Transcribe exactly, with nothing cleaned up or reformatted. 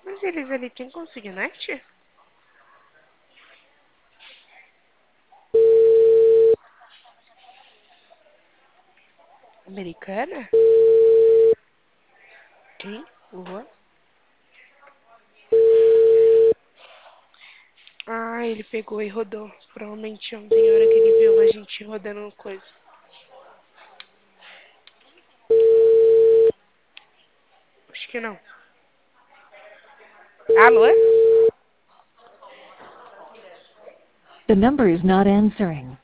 Mas eles ali têm consignante? Americana? Quem? Luan? Ah, ele pegou e rodou. Provavelmente ontem, a hora que ele viu a gente rodando no coisa. Acho que não. Alô? The number is not answering.